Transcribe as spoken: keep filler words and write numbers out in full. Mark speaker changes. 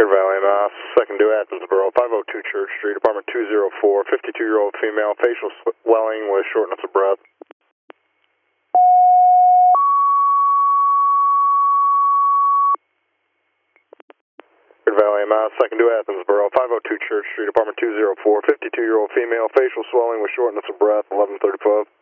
Speaker 1: Good Valley, Mass. Second due Athensboro, five oh two Church Street, apartment two oh four, fifty-two-year-old female, facial swelling with shortness of breath. Good Valley, Mass. Second due Athensboro, five oh two Church Street, apartment two oh four, fifty-two-year-old female, facial swelling with shortness of breath, eleven thirty-five.